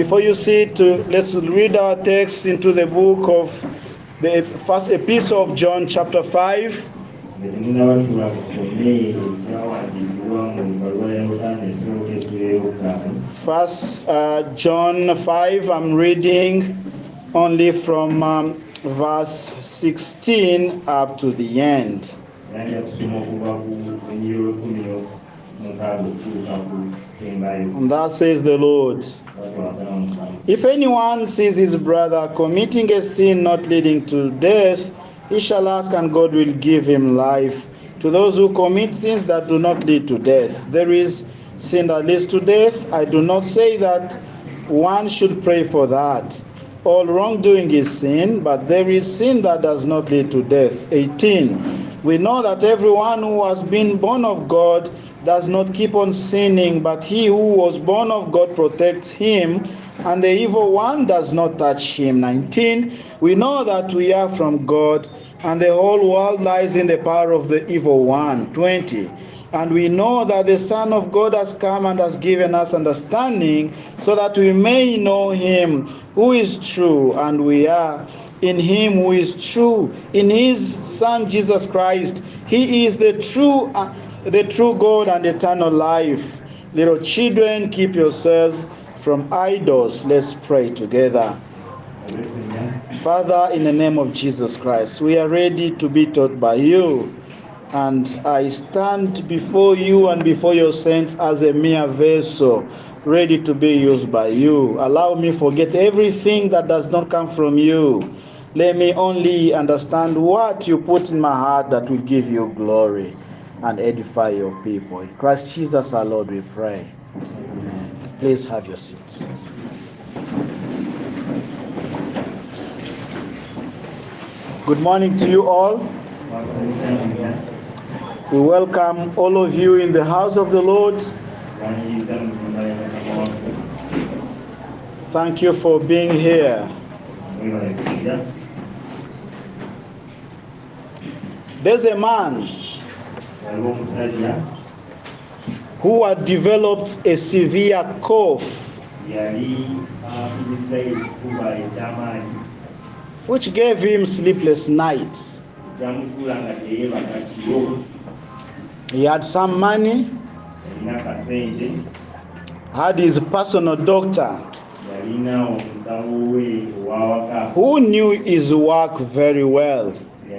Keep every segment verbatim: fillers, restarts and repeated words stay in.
before you sit, to, let's read our text into the book of the first epistle of John, chapter five. First uh, John five, I'm reading only from um, verse sixteen up to the end. And that says the Lord, if anyone sees his brother committing a sin not leading to death, he shall ask, and God will give him life. To those who commit sins that do not lead to death, there is sin that leads to death. I do not say that one should pray for that. All wrongdoing is sin, but there is sin that does not lead to death. eighteen. We know that everyone who has been born of God does not keep on sinning, but he who was born of God protects him, and the evil one does not touch him. nineteen. We know that we are from God, and the whole world lies in the power of the evil one. twenty. And we know that the Son of God has come and has given us understanding, so that we may know him who is true, and we are in him who is true, in his Son Jesus Christ. He is the true uh, the true God and eternal life. Little children, keep yourselves from idols. Let's pray together. Father, in the name of Jesus Christ, we are ready to be taught by you. And I stand before you and before your saints as a mere vessel, ready to be used by you. Allow me to forget everything that does not come from you. Let me only understand what you put in my heart that will give you glory and edify your people. In Christ Jesus our Lord we pray. Amen. Please have your seats. Good morning to you all. We welcome all of you in the house of the Lord. Thank you for being here. There's a man who had developed a severe cough, which gave him sleepless nights. He had some money, had his personal doctor, who knew his work very well.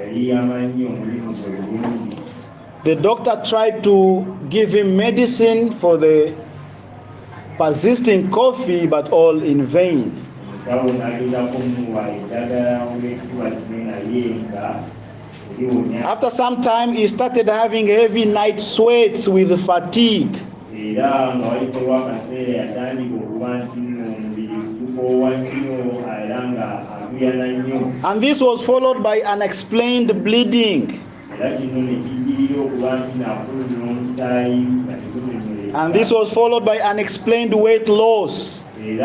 The doctor tried to give him medicine for the persisting coffee, but all in vain. After some time, he started having heavy night sweats with fatigue. And this was followed by unexplained bleeding. And this was followed by unexplained weight loss,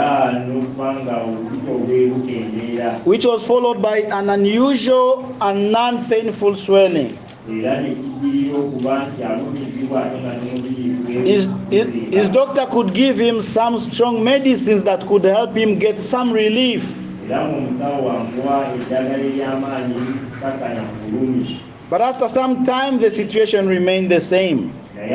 which was followed by an unusual and non-painful swelling. His, his, his doctor could give him some strong medicines that could help him get some relief. But after some time, the situation remained the same.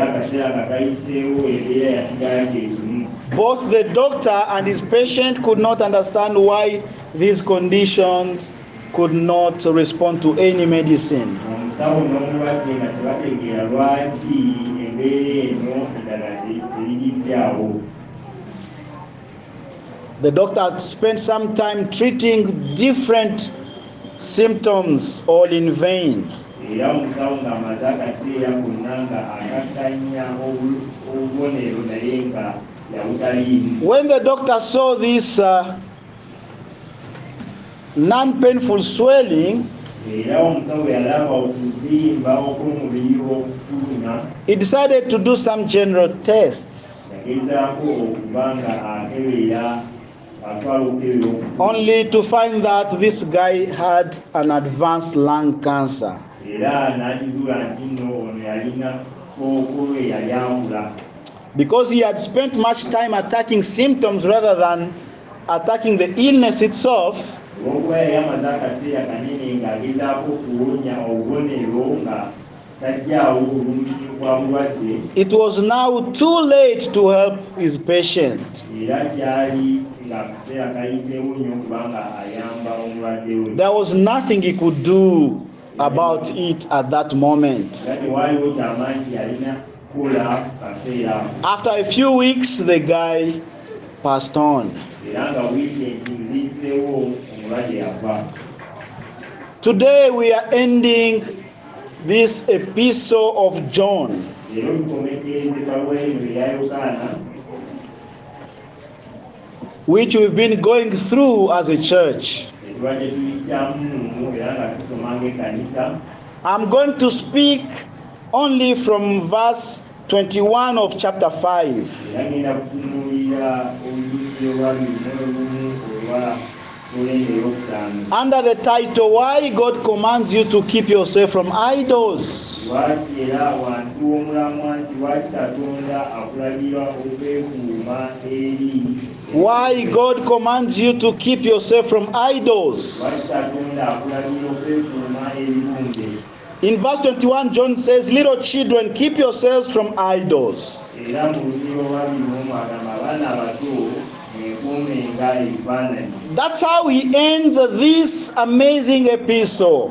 Both the doctor and his patient could not understand why these conditions could not respond to any medicine. The doctor spent some time treating different symptoms, all in vain. When the doctor saw this uh, non-painful swelling, he decided to do some general tests, only to find that this guy had an advanced lung cancer. Because he had spent much time attacking symptoms rather than attacking the illness itself, it was now too late to help his patient. There was nothing he could do about it at that moment. After a few weeks, the guy passed on. Today we are ending this epistle of John, which we've been going through as a church. I'm going to speak only from verse twenty-one of chapter five. Under the title, Why God Commands You to Keep Yourself from Idols. Why God commands you to keep yourself from idols. In verse twenty-one, John says, Little children, keep yourselves from idols. That's how he ends this amazing epistle.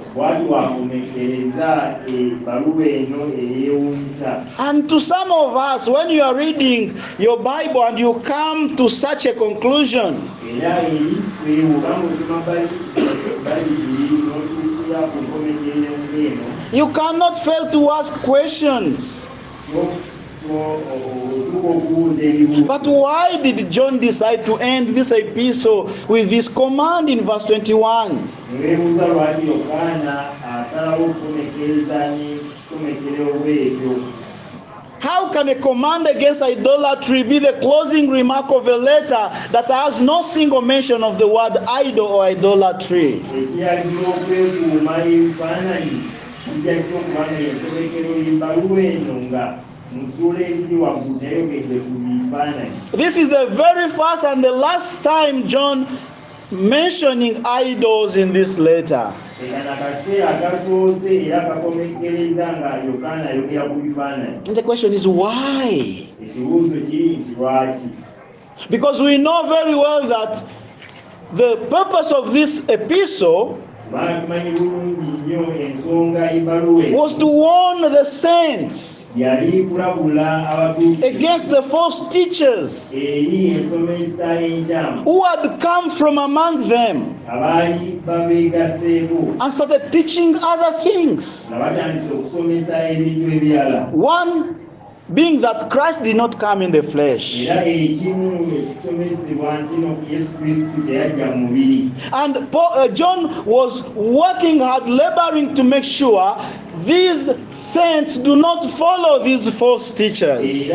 And to some of us, when you are reading your Bible and you come to such a conclusion, you cannot fail to ask questions. But why did John decide to end this epistle with this command in verse twenty-one? How can a command against idolatry be the closing remark of a letter that has no single mention of the word idol or idolatry? This is the very first and the last time John mentioning idols in this letter. And the question is why? Because we know very well that the purpose of this epistle was to warn the saints against the false teachers who had come from among them and started teaching other things. One being that Christ did not come in the flesh. And Paul, uh, John was working hard, laboring to make sure these saints do not follow these false teachers.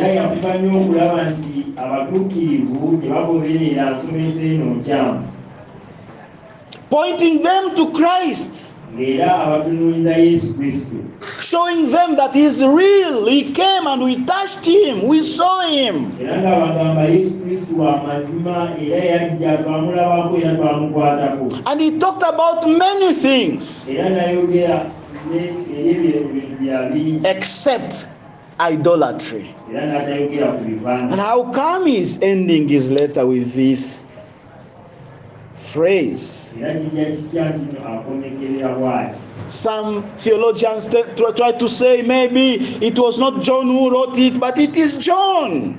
Pointing them to Christ. Showing them that he is real. He came and we touched him. We saw him. And he talked about many things except idolatry. And how come he's ending his letter with this phrase? Some theologians t- try to say maybe it was not John who wrote it, but it is John.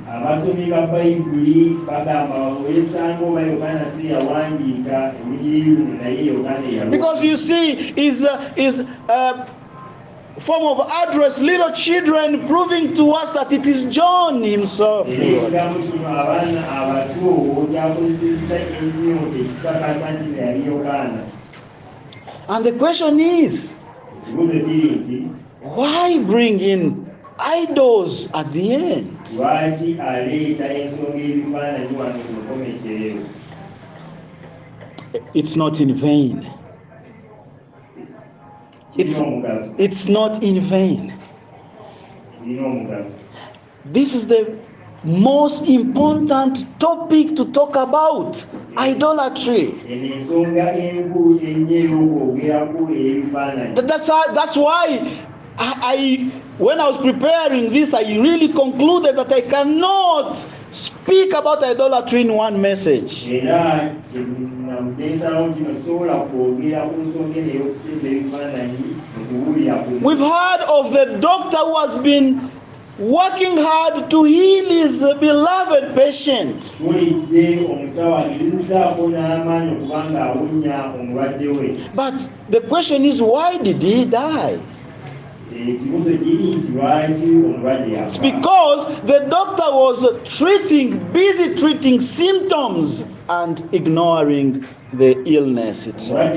Because you see, is uh, is uh, form of address, little children, proving to us that it is John himself. And the question is, why bring in idols at the end? It's not in vain. It's, it's not in vain. This is the most important topic to talk about Idolatry. That's that's why I, I when I was preparing this, I really concluded that I cannot speak about idolatry in one message. We've heard of the doctor who has been working hard to heal his beloved patient. But the question is, why did he die? It's because the doctor was treating, busy treating symptoms and ignoring the illness itself.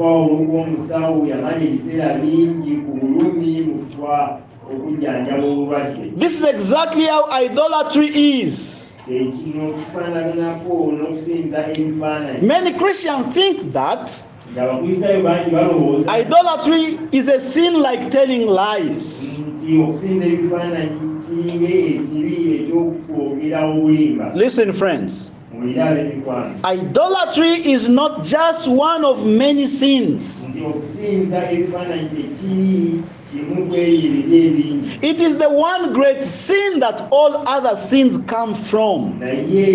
This is exactly how idolatry is. Many Christians think that idolatry is a sin like telling lies. Listen, friends. Idolatry is not just one of many sins. It is the one great sin that all other sins come from.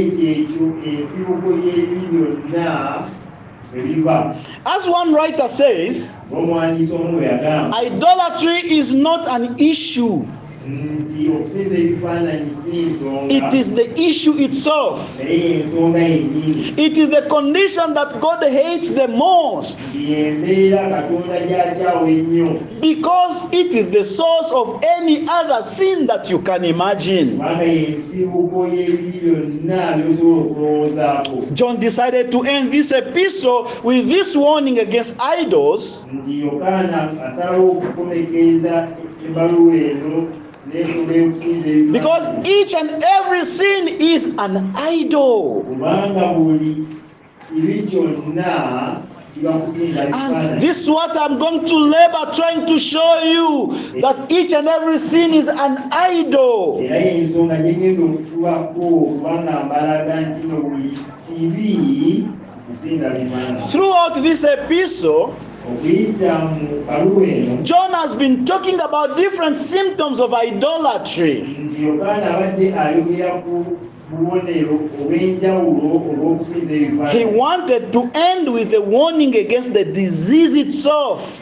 As one writer says, idolatry is not an issue. It is the issue itself. It is the condition that God hates the most, because it is the source of any other sin that you can imagine. John decided to end this epistle with this warning against idols, because each and every sin is an idol. And this is what I'm going to labor trying to show you, that each and every sin is an idol. Throughout this epistle, John has been talking about different symptoms of idolatry. He wanted to end with a warning against the disease itself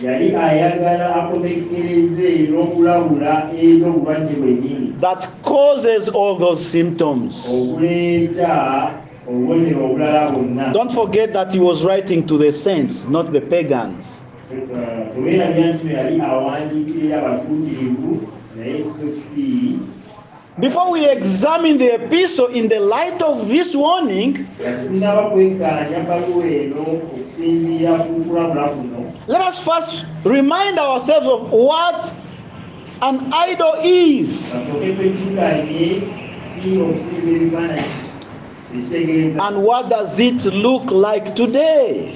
that causes all those symptoms. Don't forget that he was writing to the saints, not the pagans. Before we examine the epistle in the light of this warning, let us first remind ourselves of what an idol is and what does it look like today.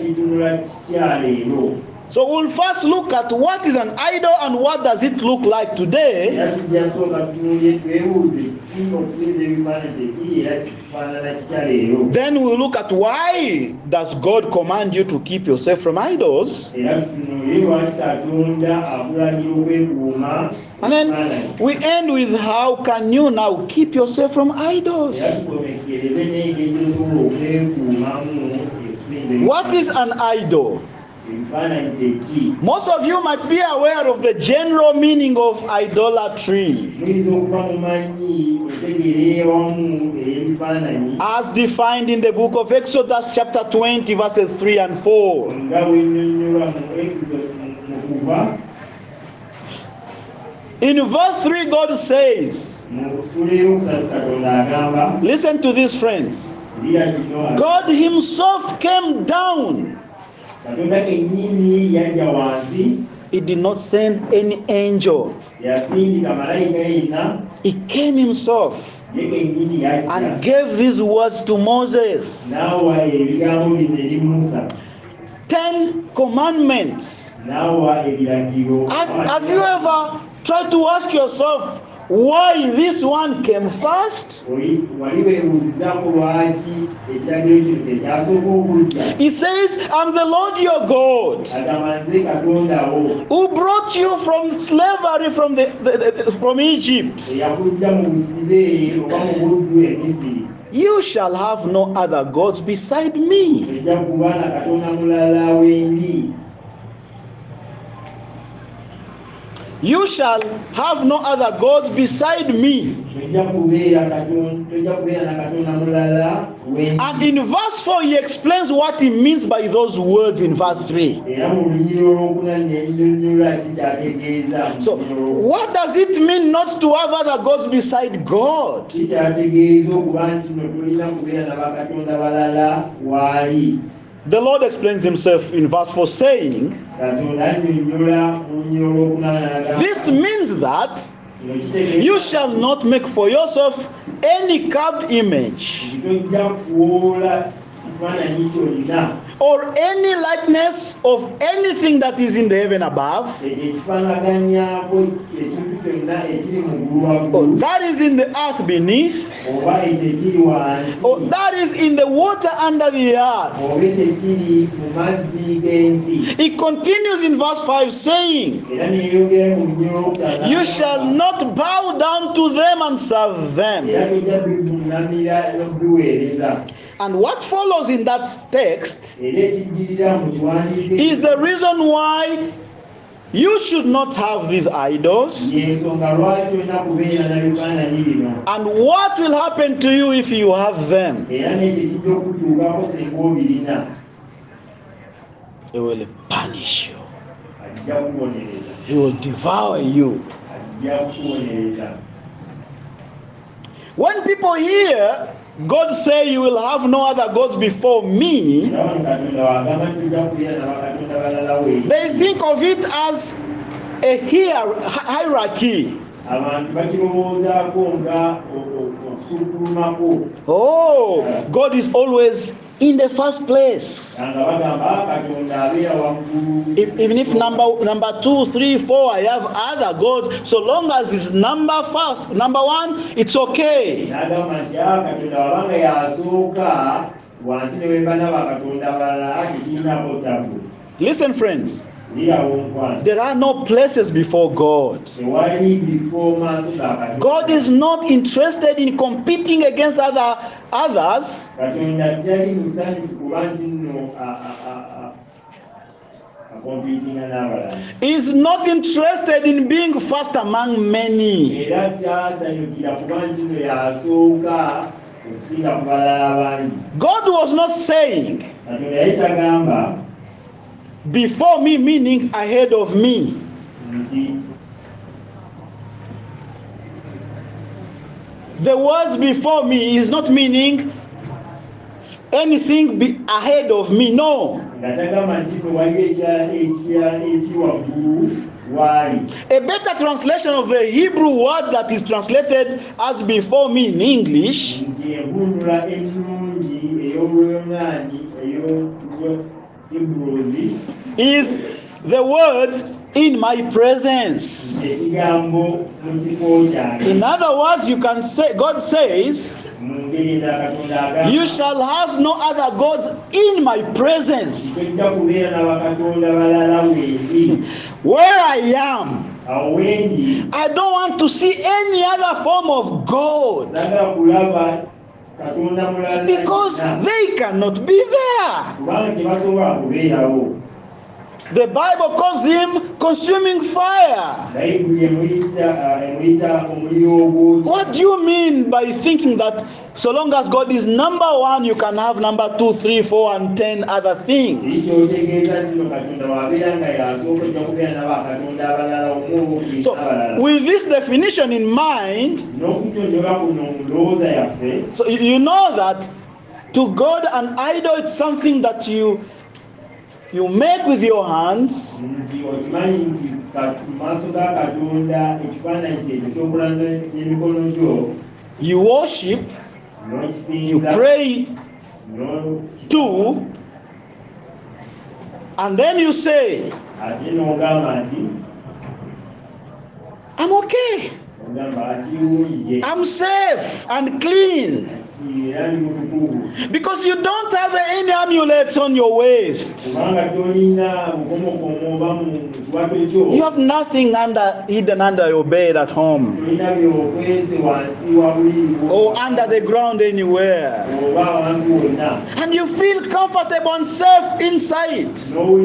So we'll first look at what is an idol and what does it look like today. Then we'll look at why does God command you to keep yourself from idols. And then we end with how can you now keep yourself from idols. What is an idol? Most of you might be aware of the general meaning of idolatry as defined in the book of Exodus chapter twenty verses three and four. In verse three, God says, listen to this, friends. God himself came down. He did not send any angel. He came himself and gave these words to Moses. Ten commandments. Have, have you ever tried to ask yourself, why this one came first? He says, I'm the Lord your God who brought you from slavery from the, the, the from Egypt. You shall have no other gods beside me. You shall have no other gods beside me. And in verse four, he explains what he means by those words in verse three. So, what does it mean not to have other gods beside God? The Lord explains himself in verse four, saying, this means that you shall not make for yourself any carved image or any likeness of anything that is in the heaven above, or that is in the earth beneath, or that is in the water under the earth. He continues in verse five saying, you shall not bow down to them and serve them. And what follows in that text is the reason why you should not have these idols. And what will happen to you if you have them? He will punish you. He will devour you. When people hear God say you will have no other gods before me, they think of it as a hierarchy. Oh, God is always in the first place. If, even if number number two, three, four, I have other gods, so long as it's number first, number one, it's okay. Listen, friends. There are no places before God. God is not interested in competing against other others. He is not interested in being first among many. God was not saying before me, meaning ahead of me. The words before me is not meaning anything be ahead of me. No. A better translation of the Hebrew word that is translated as before me in English is the words in my presence. In other words, you can say, God says, you shall have no other gods in my presence. Where I am, I don't want to see any other form of God, because they cannot be there. The Bible calls him consuming fire. What do you mean by thinking that so long as God is number one, you can have number two, three, four, and ten other things? So, with this definition in mind, so you know that to God an idol is something that you you make with your hands. You worship, you pray to, and then you say, I'm okay. I'm safe and clean. Because you don't have any amulets on your waist. You have nothing under hidden under your bed at home. Or under the ground anywhere. And you feel comfortable and safe inside.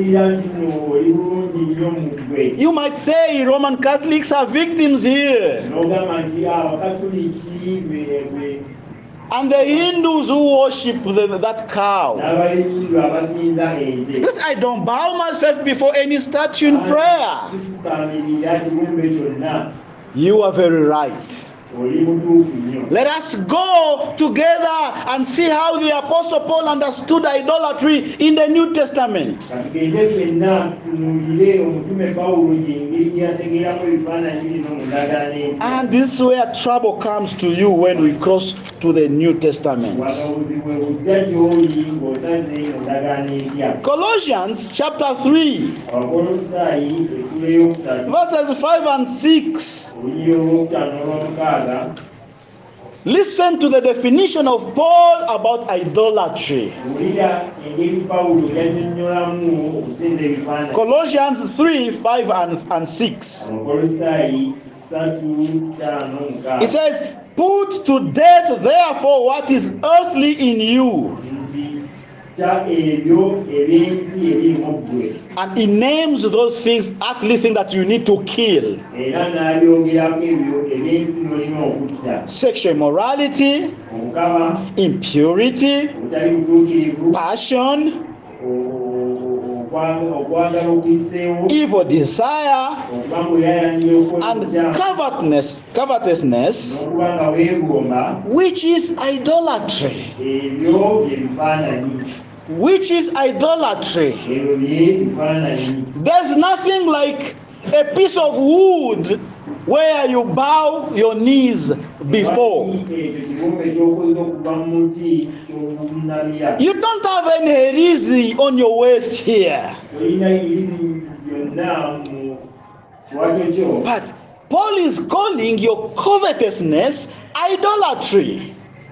You might say Roman Catholics are victims here. And the Hindus who worship the, that cow. Because I don't bow myself before any statue in prayer. You are very right. Let us go together and see how the Apostle Paul understood idolatry in the New Testament. And this is where trouble comes to you when we cross to the New Testament. Colossians chapter three, verses five and six. Listen to the definition of Paul about idolatry. Colossians three, five and, and six. It says, put to death therefore what is earthly in you. And he names those things, earthly things that you need to kill. Sexual immorality, impurity, passion, evil desire, and covetousness, covetousness, which is idolatry. Which is idolatry. There's nothing like a piece of wood where you bow your knees before. You don't have any herisi on your waist here. But Paul is calling your covetousness idolatry.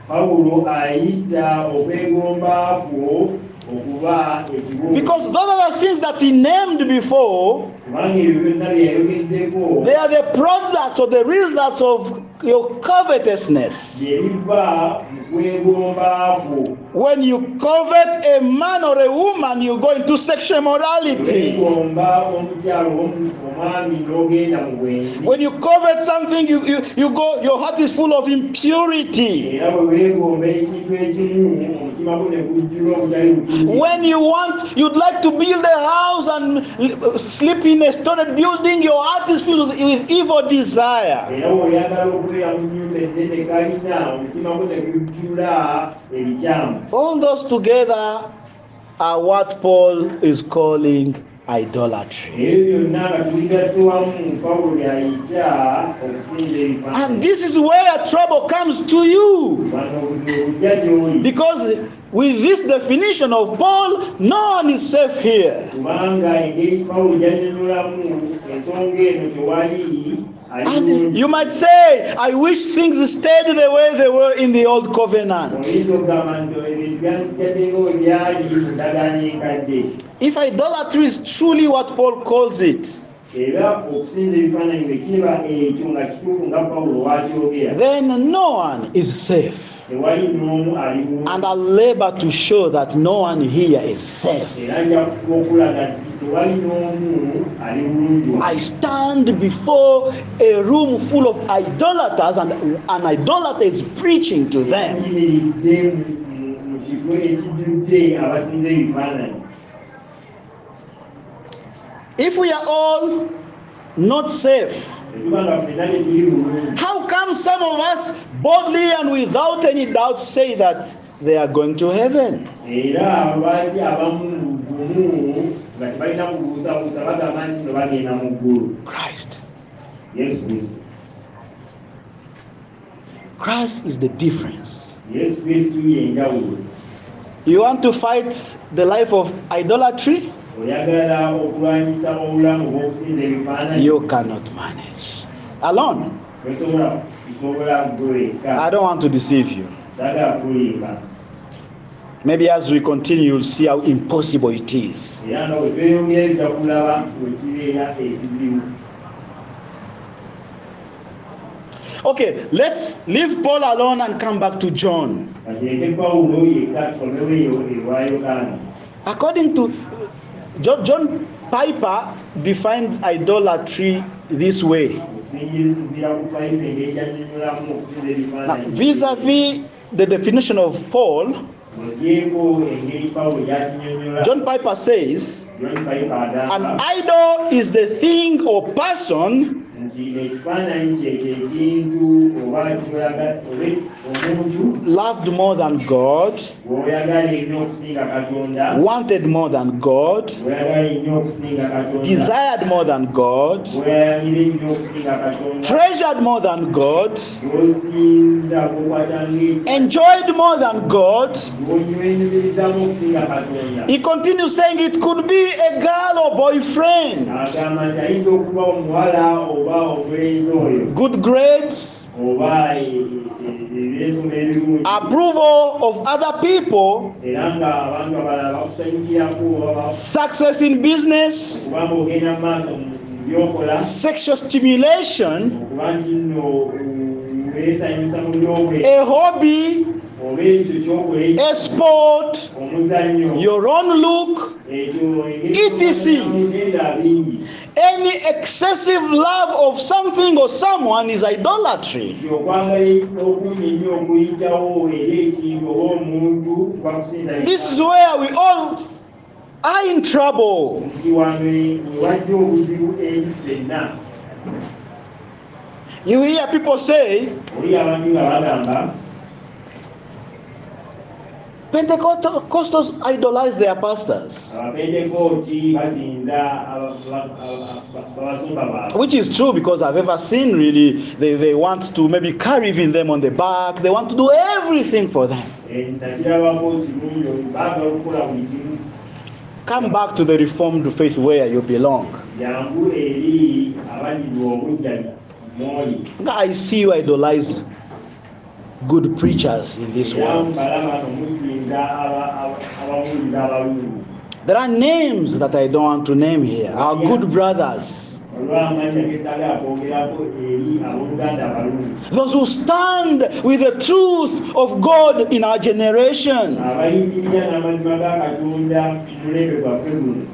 Because those are the things that he named before. They are the products or the results of your covetousness. When you covet a man or a woman, you go into sexual immorality. When you covet something, you, you, you go, your heart is full of impurity. When you want, you'd like to build a house and sleep in a storied building, your heart is filled with evil desire. All those together are what Paul is calling idolatry. And this is where trouble comes to you. Because with this definition of Paul, no one is safe here. And you might say, I wish things stayed the way they were in the old covenant. If idolatry is truly what Paul calls it, then no one is safe. And I'll labor to show that no one here is safe. I stand before a room full of idolaters, and an idolater is preaching to them. If we are all not safe, how come some of us boldly and without any doubt say that they are going to heaven? Christ. Yes, please. Christ is the difference. Yes, please. You want to fight the life of idolatry? You cannot manage alone. tosobola kusobola gweka I don't want to deceive you. saga kulimba Maybe as we continue, you'll see how impossible it is. era nga bwe tweyongera kulaba wekibeera ekizibu. Okay, let's leave Paul alone and come back to John. Kakyeke Pawulo yekka tukomewo ewa Yokaana. According to John, John Piper defines idolatry this way. Okusinziira ku Payipe engeri gy'annyonnyolamu okusinza Now, ebifaananyi. vis-a-vis the definition of Paul, Ogyeko engeri Pawulo gy'akinnyonnyola. John Piper says, John Piper an agamba idol is the thing or person nti ekifaananyi kye ky'ekintu oba kyoyaga oba omuntu loved more than God, gw'oyagala ennyo okusinga Katonda, wanted more than God, gw'oyagala ennyo okusinga Katonda, desired more than God, gw'oyayagira ennyo okusinga Katonda, treasured more than God, gw'osinza gw'okwata ng'eki, enjoyed more than God. gw'onywenyumirizamu okusinga Katonda. He continues saying it could be a girl or boyfriend, Agamba nti ayinza okuba omuwala oba omulenzi oyo good grades, oba ebyensoma ebirungi approval of other people, era nga abantu abalala bakusanyukirako oba success in business, okubanga ogenda mu maaso mu byokola sexual stimulation, okuba nti nno weesanyusa mu byobwe a hobby, oba ekyo kyokola a sport, omuzannyo your own look, ekyo et cetera. n'ebirala bingi. any excessive love of something or someone is idolatry. okwagala okungi ennyo okuyitawo eri ekintu oba omuntu bakusinza This is where we all are in trouble. nti wano wewajja obuzibu eri ffenna. You hear people say, oli abantu nga bagamba Pentecostals idolize their pastors, abapentekooti basinza aba- aba- aba- abasumba baabwe. which is true because I've ever seen really, they, they want to maybe carry even them on the back, they want to do everything for them. Eh, nakirabako kirungi baagala okukola buli kimu Come back to the Reformed faith where you belong. jangu eri abajjirwa obujja mwoli. I see you idolize good preachers in this Era world. mubalaba nomusinza aba- aba- abamuliza abalungi. There are names that I don't want to name here. Our good brothers, olw'amannya gesagala kwongerako eri abooluganda abalungi those who stand with the truth of God in our generation. abayimirira n'amazima ga Katonda mu mulembe gwaffe guno.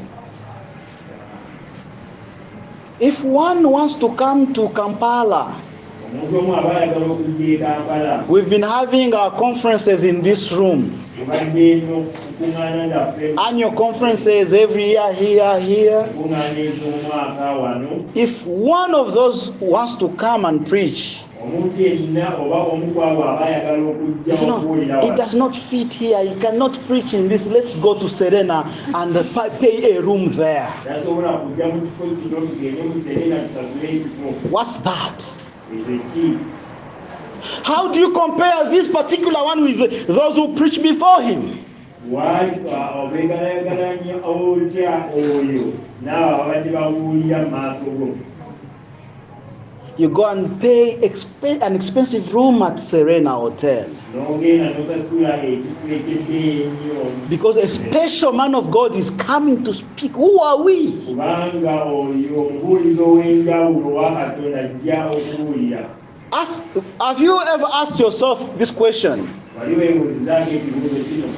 If one wants to come to Kampala, Omuntu omu aba ayagala okujja e Kampala, we've been having our conferences in this room. tubadde eno kukuŋŋaana zaffe, Annual conferences every year, here, here. kukuŋŋaana ez'omwaka wano. If one of those wants to come and preach, Omuntu yenna oba omu ku abo aba ayagala okujja he says, no, okuwulira it wano. does not fit here. You cannot preach in this. Let's go to Serena and pa- pay a room there. Tasobola kujja mu kifo kino tugende mu Serena tusasule ekifo. What's that? Ekyo ki? How do you compare this particular one with those who preach before him? Lwaki obeegalaagalanya otya oyo n'abo abadde bawulira mu maaso go? You go and pay exp- an expensive room at Serena Hotel N'ogenda n'osasula ekifo eky'eddeeyi ennyo because a special man of God is coming to speak. Who are we? kubanga oyo omubuulizi ow'enjawulo wa Katonda ajja okuwulira. Ask, have you ever asked yourself this question? Wali weebuulizaako ekibuuzo kino.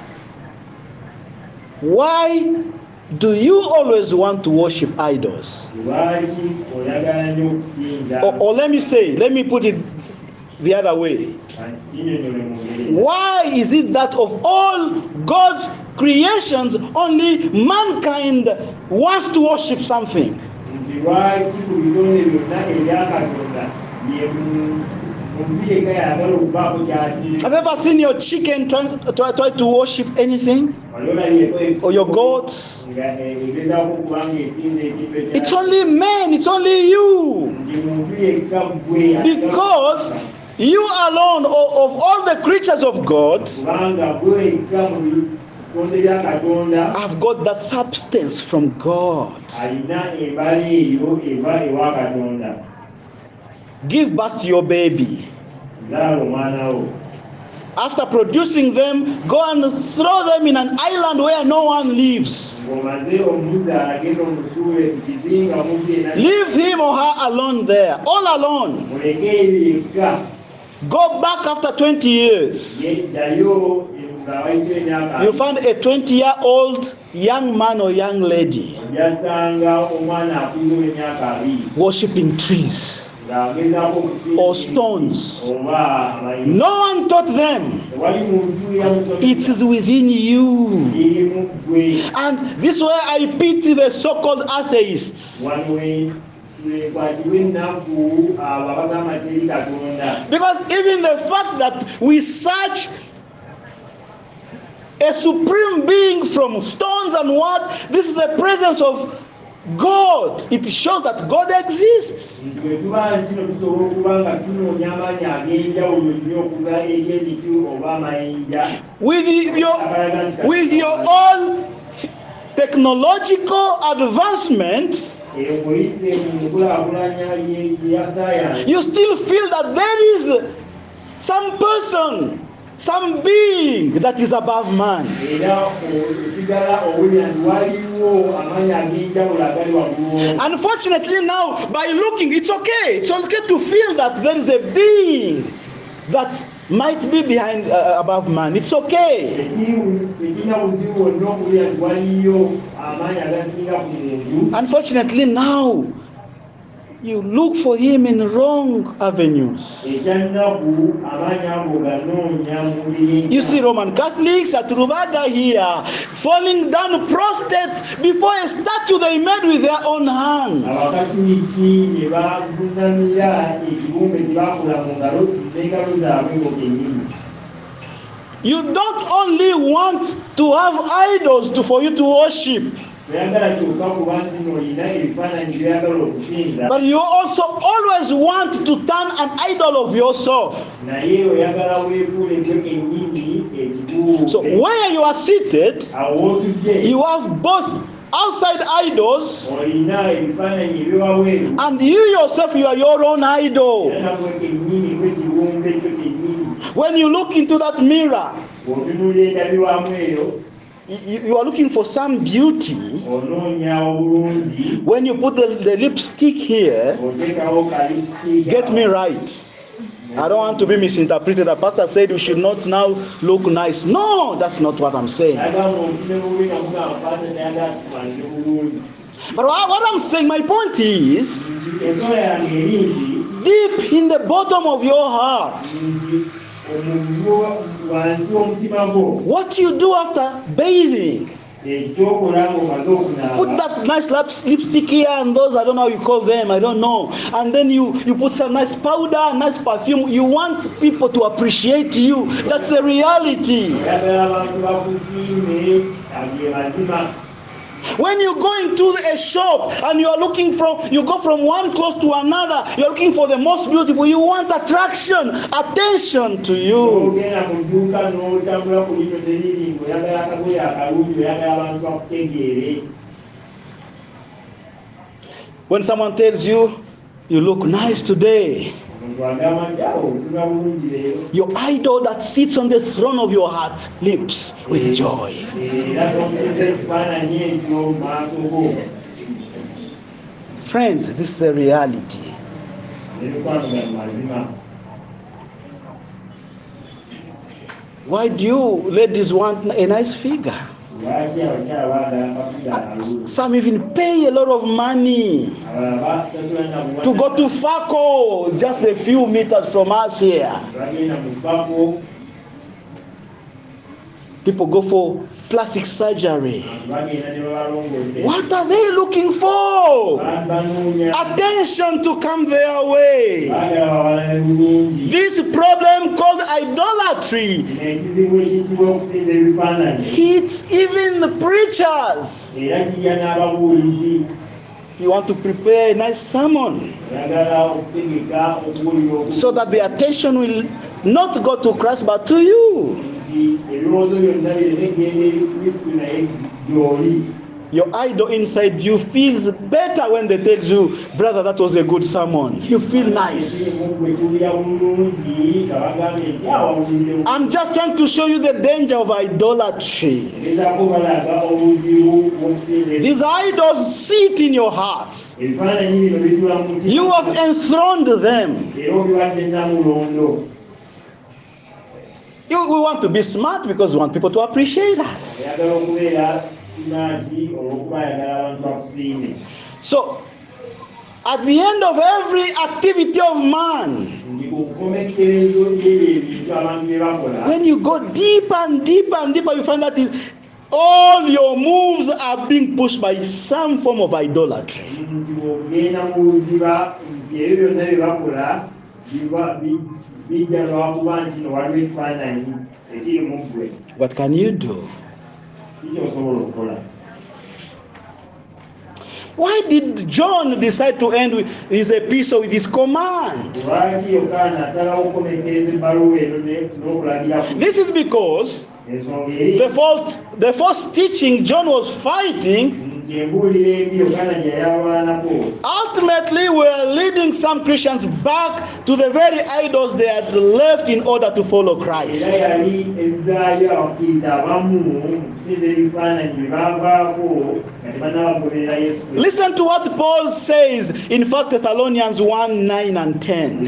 Why do you always want to worship idols? Lwaki oyagala nnyo okusinza? Or, or let me say, let me put it the other way. Kinnyonnyole mu ngeri. Why is it that of all God's creations, only mankind wants to worship something? Nti lwaki ku bitonde byonna ebya Katonda ye muntu yekka yagala okubaako ky'asinza? Have you ever seen your chicken trying try, try to worship anything? Wali olabyeko Or your goat? nga egezaako okuba ng'esinza ekintu ekya- It's only men, it's only you. nti muntu yekka ggwe Because you alone, of, of all the creatures of God, kubanga ggwe wekka mu bitonde bya Katonda have got that substance from God. alina embala eyo eva ewa Katonda. give birth to your baby. zaala omwana wo. After producing them, go and throw them in an island where no one lives. ng'omaze omuzaala genda omusuule ku kizinga mugenda. Leave him or her alone there, all alone. muleke yekka. Go back after twenty years. yeddayo nga wayise emyaka. You find a twenty-year-old young man or young lady yasanga omwana akuze emyaka abiri. worshipping trees ng'agezaako okusinza or stones. oba amayinja. No one taught them. tewali muntu yamusomesa. It is within you. iri mu ggwe. And this is where I pity the so-called atheists. wano we wekwatibwa ennaku abo abagamba teri katonda. Because even the fact that we search a supreme being from stones and what, this is the presence of God. It shows that God exists. nti bwe tuba kino tusobola okuba nga tunoonya amaanyi ag'enjawulo nnyo okuva eri emitu oba amayinja. With your, with your own technological advancement, eyoyise mu nkulaakulanya ya sayansi. you still feel that there is some person, some being that is above man. era osigala owulira nti waliwo amaanyi ag'enjawulo agali waggulu. Unfortunately now, by looking, it's okay. It's okay to feel that there is a being that might be behind, uh, above man. It's okay. tekirina buzibu bwonna okuwulira nti waliyo amaanyi agasinga ku muntu. Unfortunately now, you look for him in wrong avenues. ekyannaku amaanyi ago ganoonya mu biringa. You see Roman Catholics at Rubaga here falling down prostrate before a statue they made with their own hands. abakatuliki ne bavunamira ekibumbe kye bakola mu ngalo n'engalo zaabwe ngo kennyini. You don't only want to have idols to, for you to worship, toyagala kyokka kuba nti n'olina ebifaananyi by'oyagala okusinza, but you also always want to turn an idol of yourself. naye oyagala weefuule gwe kennyini ekibumbe. So where you are seated, awo w'otudde you have both outside idols, olina ebifaananyi eby'ewabweru and you yourself, you are your own idol. era nagwe kennyini gw'ekibumbe kyo kennyini. When you look into that mirror, bw'otunuulira endabirwamu eyo you, you are looking for some beauty. onoonya obulungi. When you put the, the lipstick here, oteekawo kalipstick. get me right. I don't want to be misinterpreted. The pastor said we should not now look nice. No, that's not what I'm saying. agamba otune bubi namugamba paata tayagala tumalire bulungi. But what what I'm saying, my point is, ensonga yange eringi deep in the bottom of your heart, nti omugwo wansi w'omutima gwo what you do after bathing, ekyokola ng'omaze put okunaaba that nice lips- lipstick here and those, I don't know how you call them, I don't know. And then you, you put some nice powder, nice perfume. You want people to appreciate you. That's the reality. oyagala abantu bakusiime age mazima. When you go into a shop and you are looking from, you go from one clothes to another, you're looking for the most beautiful. You want attraction, attention to you. ogenda mu dduuka n'otambula ku lino neriri ng'oyagala akagoye akalungi oyagala abantu bakutegeere. When someone tells you, you look nice today, omuntu agamba nti awo otuna bulungi leero. your idol that sits on the throne of your heart leaps with joy. era tomusinza ekifaananyi ekyo mu maaso go. Friends, this is the reality. n'emikwano ga mazima. Why do you ladies want a nice figure? lwaki abakyala baagala kafuga akalungi. Some even pay a lot of money abalala basasula na to go to Fako, just a few meters from us here. bagenda mu bbako. People go for plastic surgery. bagenda ne babalongoosa. What are they looking for? banoonya Attention to come their way. baagala bawalane bulungi. This problem called idolatry ekizibu ekiyitibwa okusinza ebifaananyi hits even the preachers. era kirya n'ababuulizi. You want to prepare a nice sermon oyagala okutegeka okuwulira so that the attention will not go to Christ but to you. nti ebirowoozo byonna bireme genda eri kristu naye gy'oli. your idol inside you feels better when they tell you, brother, that was a good sermon. You feel nice. I'm just trying to show you the danger of idolatry. These idols sit in your hearts. You have enthroned them. You, we want to be smart because we want people to appreciate us. So, at the end of every activity of man, when you go deeper and deeper and deeper, you find that it, all your moves are being pushed by some form of idolatry. What can you do? Why did John decide to end with his epistle with his command? This is because the false, the false teaching John was fighting ultimately were leading some Christians back to the very idols they had left in order to follow Christ. Listen to what Paul says in First Thessalonians one, nine and ten.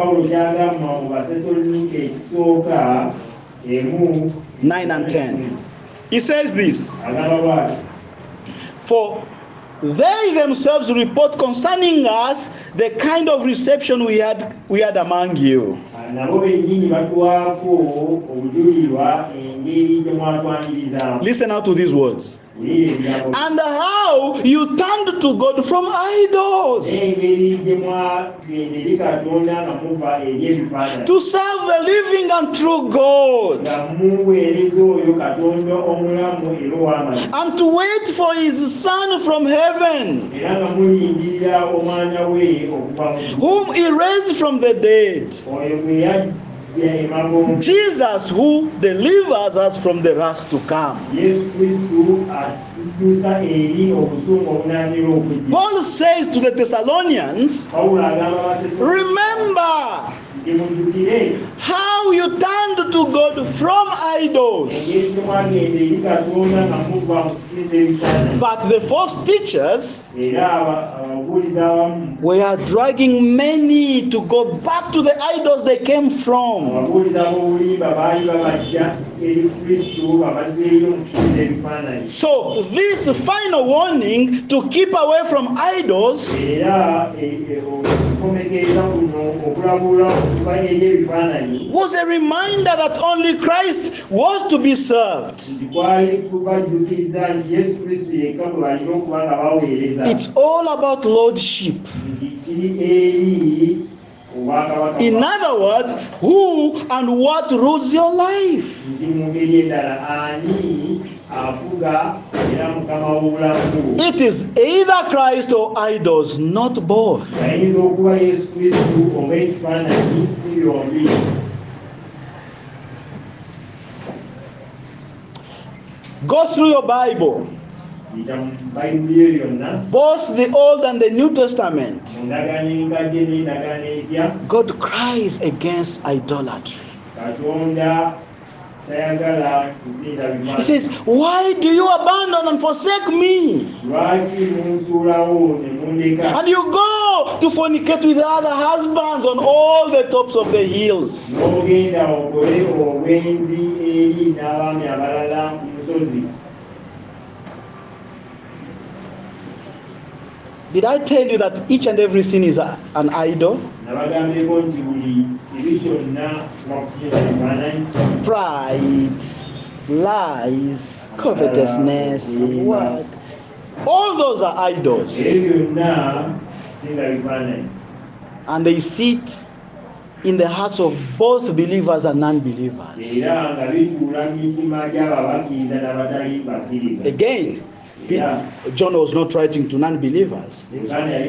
nine and ten. He says this. For they themselves report concerning us the kind of reception we had we had among you. Listen now to these words. And how you turned to God from idols to serve the living and true God, and to wait for his Son from heaven, whom he raised from the dead, Jesus, who delivers us from the wrath to come. Paul says to the Thessalonians, remember how you turned to God from idols. But the false teachers were dragging many to go back to the idols they came from. So this final warning to keep away from idols was a reminder that only Christ was to be served. It's all about lordship. In other words, who and what rules your life? It is either Christ or idols, not both. Go through your Bible, both the Old and the New Testament. God cries against idolatry. He says, why do you abandon and forsake me? And you go to fornicate with other husbands on all the tops of the hills. Did I tell you that each and every sin is a, an idol? Pride, lies, covetousness, what? All those are idols. And they sit in the hearts of both believers and non-believers. Again, John was not writing to non-believers. He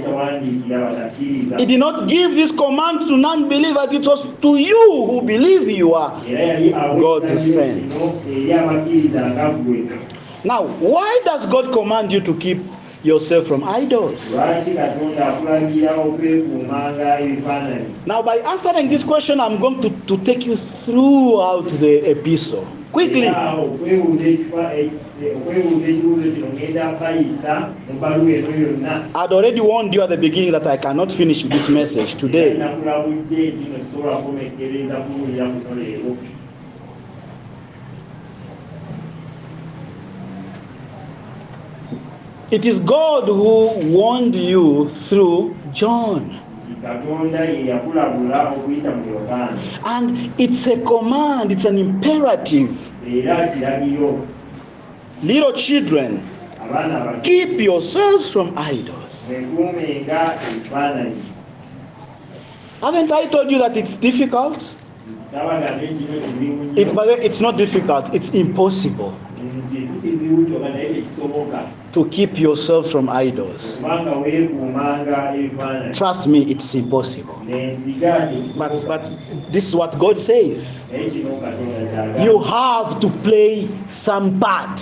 did not give this command to non-believers. It was to you who believe you are God's sent. Now, why does God command you to keep yourself from idols? Now, by answering this question, I'm going to, to take you throughout the epistle. Quickly. I'd already warned you at the beginning that I cannot finish this message today. It is God who warned you through John. And it's a command, it's an imperative. Little children, keep yourselves from idols. Haven't I told you that it's difficult? It, but it's not difficult, it's impossible to keep yourself from idols. Trust me, it's impossible. But, but this is what God says. You have to play some part.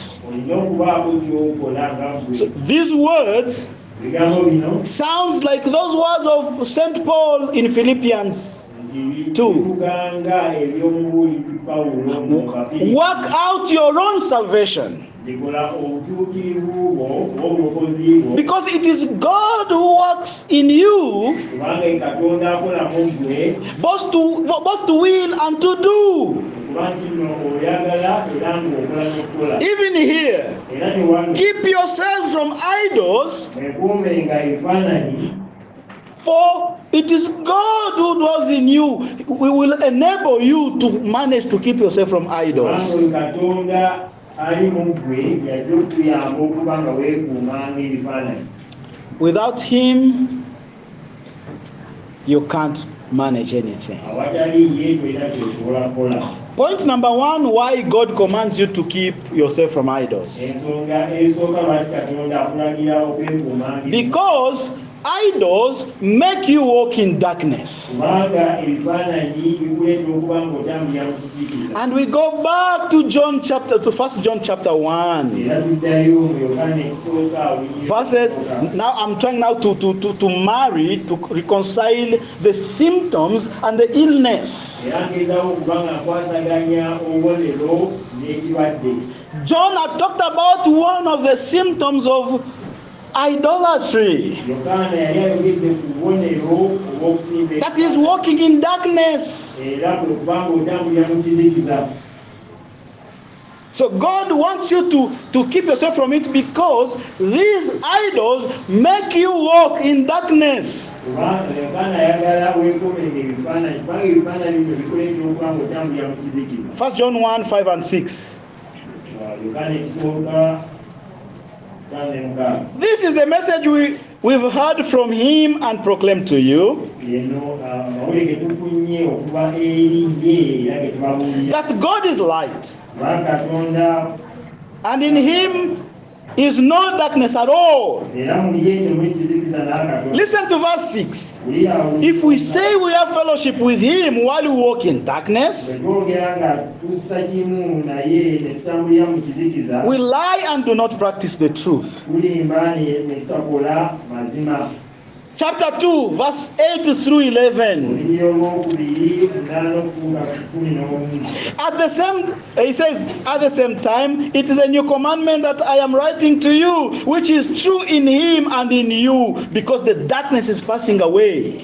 So these words sounds like those words of Saint Paul in Philippians two. Work out your own salvation. Because it is God who works in you both to, both to will and to do. Even here, keep yourselves from idols, for it is God who dwells in you. We will enable you to manage to keep yourself from idols. Without Him, you can't manage anything. Point number one, why God commands you to keep yourself from idols. Because idols make you walk in darkness. And we go back to John chapter to First John chapter one. Verses. Now I'm trying now to, to, to, to marry, to reconcile the symptoms and the illness. John had talked about one of the symptoms of idolatry. That is walking in darkness. So God wants you to, to keep yourself from it because these idols make you walk in darkness. First John one, five and six. This is the message we, we've heard from Him and proclaimed to you, that God is light, and in Him is no darkness at all. Listen to verse six. If we say we have fellowship with Him while we walk in darkness, we lie and do not practice the truth. Chapter two, verse eight through eleven. At the same, he says, at the same time, it is a new commandment that I am writing to you, which is true in Him and in you, because the darkness is passing away.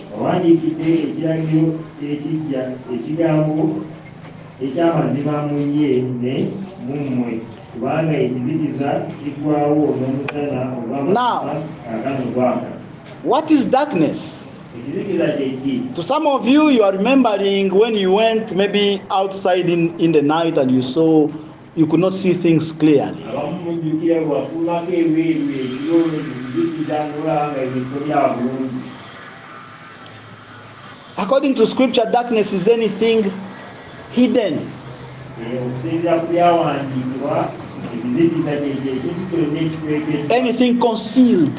Now, what is darkness? To some of you, you are remembering when you went maybe outside in, in the night and you saw, you could not see things clearly. According to scripture, darkness is anything hidden. Anything concealed.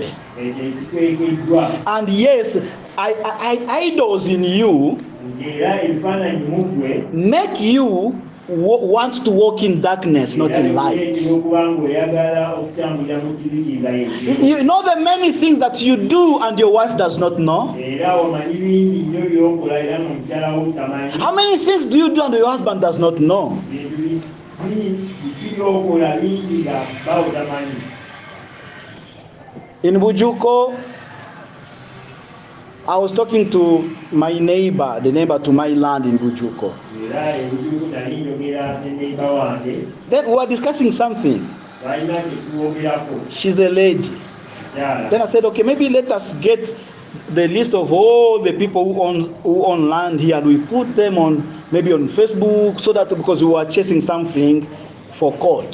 And yes, I, I, idols in you make you wants to walk in darkness, not in light. You know the many things that you do and your wife does not know? How many things do you do and your husband does not know? In Bujuko, I was talking to my neighbor, the neighbor to my land in Bujuko. Then we were discussing something. She's a lady. Then I said, okay, maybe let us get the list of all the people who own, who own land here, and we put them on maybe on Facebook, so that because we were chasing something for court.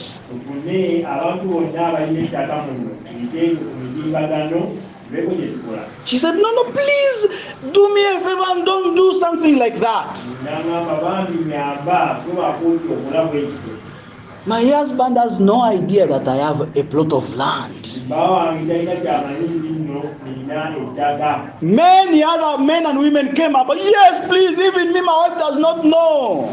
She said, no, no, please do me a favor and don't do something like that. My husband has no idea that I have a plot of land. Many other men and women came up. Yes, please, even me, my wife does not know.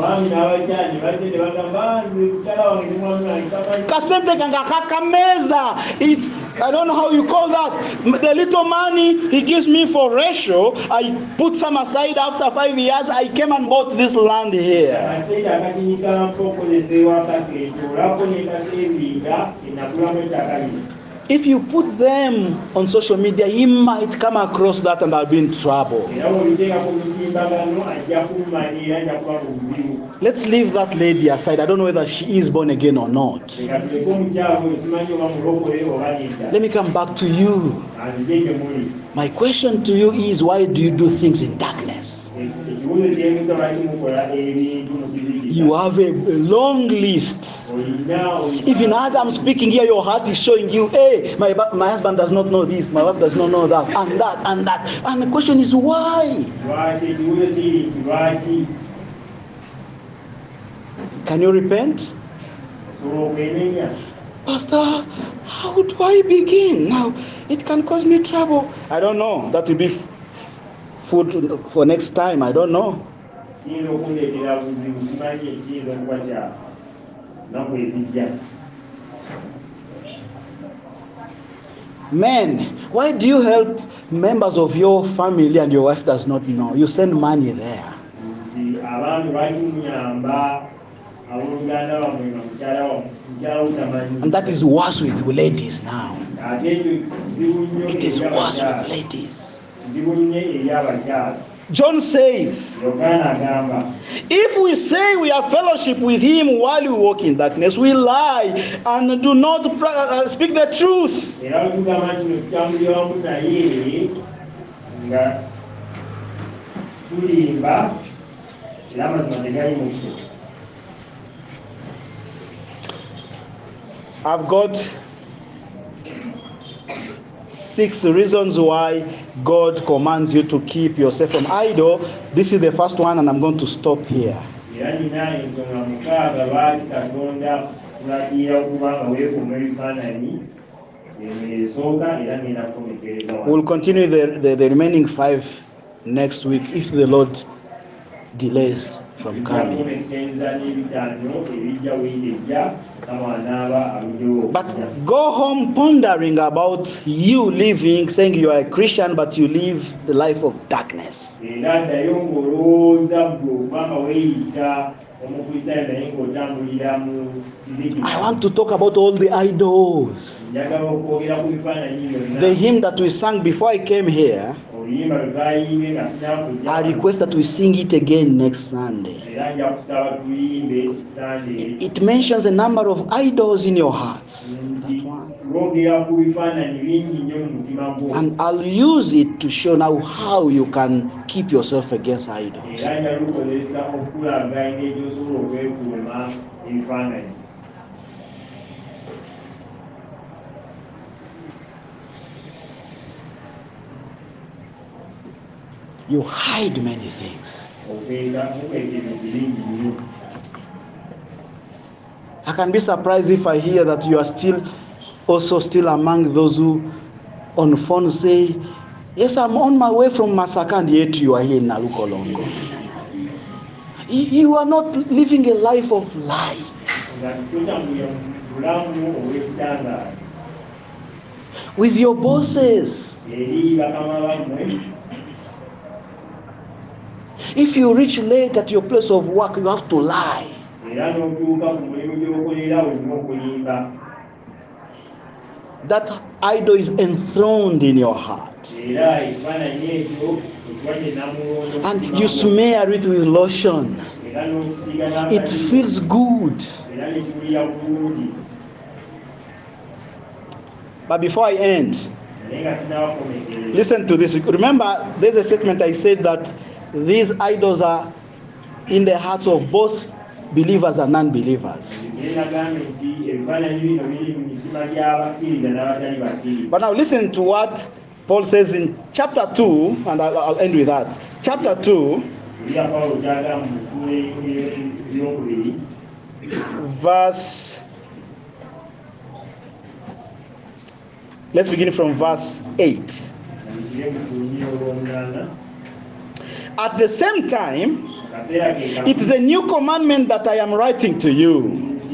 Kasente kangakakameza. It's, I don't know how you call that. The little money he gives me for ratio, I put some aside. After five years, I came and bought this land here. If you put them on social media, he might come across that and I'll be in trouble. Let's leave that lady aside. I don't know whether she is born again or not. Let me come back to you. My question to you is, why do you do things in darkness? You have a, a long list. Even as I'm speaking here, your heart is showing you, hey, my, my husband does not know this, my wife does not know that, and that, and that. And the question is, why? Can you repent? Pastor, how do I begin? Now, it can cause me trouble. I don't know. That will be food for next time. I don't know. Men, why do you help members of your family and your wife does not know? You send money there. And that is worse with ladies now. It is worse with ladies. John says, if we say we have fellowship with him while we walk in darkness, we lie and do not uh, speak the truth. I've got six reasons why God commands you to keep yourself from idol. This is the first one, and I'm going to stop here. We'll continue the, the, the remaining five next week if the Lord delays from coming. But go home pondering about you living, saying you are a Christian, but you live the life of darkness. I want to talk about all the idols. The hymn that we sang before I came here, I request that we sing it again next Sunday. It mentions a number of idols in your hearts. That one. And I'll use it to show now how you can keep yourself against idols. You hide many things. I can be surprised if I hear that you are still also still among those who on phone say, yes, I'm on my way from Masaka, and yet you are here in Nalukolongo. You are not living a life of light. With your bosses. If you reach late at your place of work, you have to lie. That idol is enthroned in your heart. And you smear it with lotion. It feels good. But before I end, listen to this. Remember, there's a statement I said that these idols are in the hearts of both believers and non-believers. But now listen to what Paul says in chapter two, and I'll, I'll end with that. Chapter two, verse, let's begin from verse eight. At the same time, it is a new commandment that I am writing to you,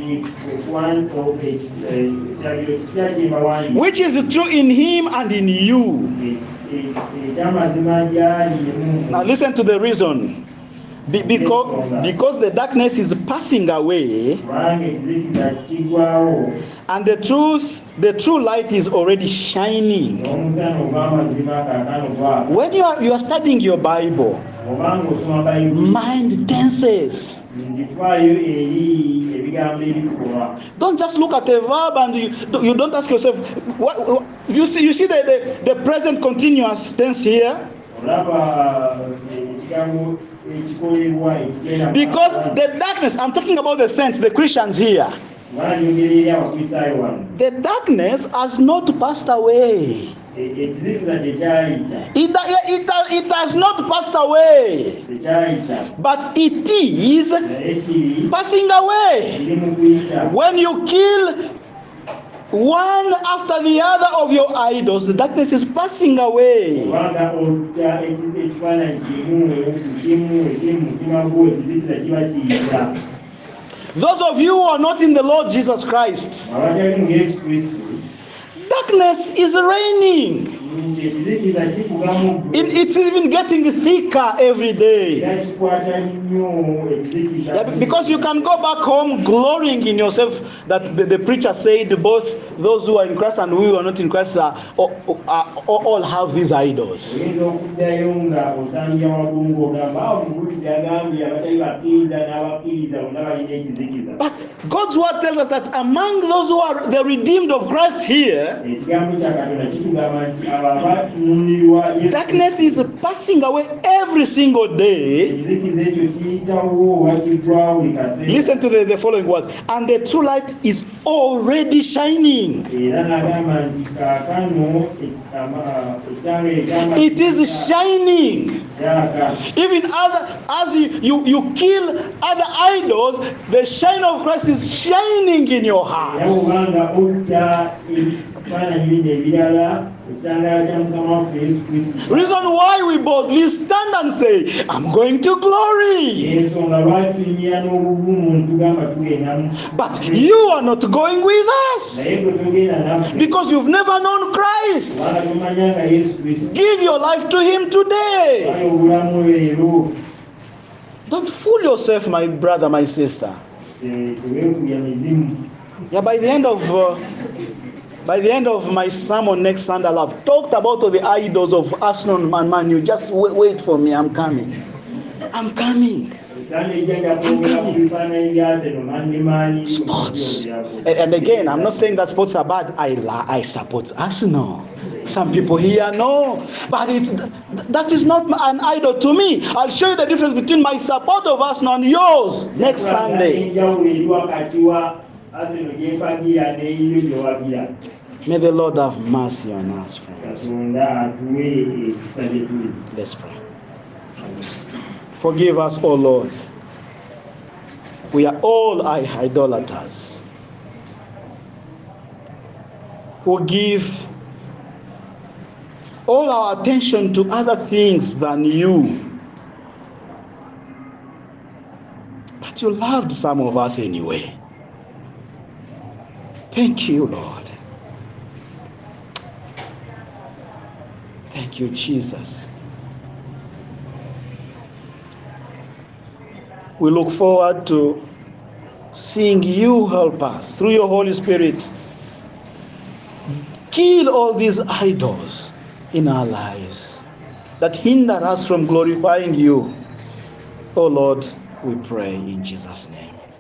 which is true in him and in you. Now listen to the reason. Be- because, because the darkness is passing away, and the truth, the true light is already shining. When you are you are studying your Bible, mind tenses. Don't just look at a verb and you, you don't ask yourself, what, what you see you see the, the, the present continuous tense here. Because the darkness, I'm talking about the saints, the Christians here. The darkness has not passed away. It, it, it has not passed away. But it is passing away. When you kill one after the other of your idols, the darkness is passing away. Those of you who are not in the Lord Jesus Christ, darkness is reigning. It, it's even getting thicker every day. Yeah, because you can go back home glorying in yourself that the, the preacher said both those who are in Christ and we who are not in Christ are, are, are, all have these idols. But God's word tells us that among those who are the redeemed of Christ here, darkness is passing away every single day. Listen to the, the following words. And the true light is already shining. It is shining. Even other, as you, you, you kill other idols, the shine of Christ is shining in your heart. Reason why we boldly stand and say, I'm going to glory. But you are not going with us because you've never known Christ. Give your life to him today. Don't fool yourself, my brother, my sister. Yeah, by the end of uh, By the end of my sermon next Sunday, I'll have talked about all the idols of Arsenal and Man U. Just wait, wait for me. I'm coming. I'm coming. I'm coming. Sports. And again, I'm not saying that sports are bad. I I support Arsenal. Some people here know, but it, that is not an idol to me. I'll show you the difference between my support of Arsenal and yours next Sunday. May the Lord have mercy on us, friends. Let's pray. Forgive us, O Lord. We are all idolaters who give all our attention to other things than you. But you loved some of us anyway. Thank you, Lord. Thank you, Jesus. We look forward to seeing you help us through your Holy Spirit. Kill all these idols in our lives that hinder us from glorifying you. Oh Lord, we pray in Jesus' name.